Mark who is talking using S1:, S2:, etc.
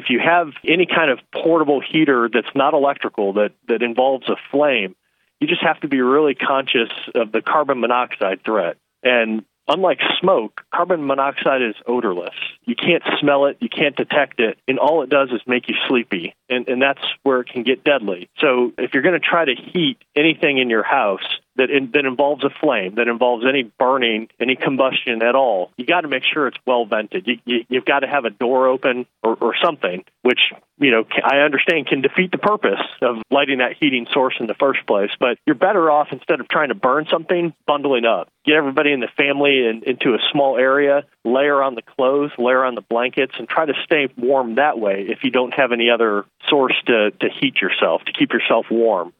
S1: if you have any kind of portable heater that's not electrical, that involves a flame, you just have to be really conscious of the carbon monoxide threat. And unlike smoke, carbon monoxide is odorless. You can't smell it, you can't detect it, and all it does is make you sleepy, and that's where it can get deadly. So if you're going to try to heat anything in your house that involves a flame, that involves any burning, any combustion at all, you got to make sure it's well vented. You've got to have a door open or something, which, I understand can defeat the purpose of lighting that heating source in the first place. But you're better off, instead of trying to burn something, bundling up. Get everybody in the family into a small area, layer on the clothes, layer on the blankets, and try to stay warm that way if you don't have any other source to heat yourself, to keep yourself warm.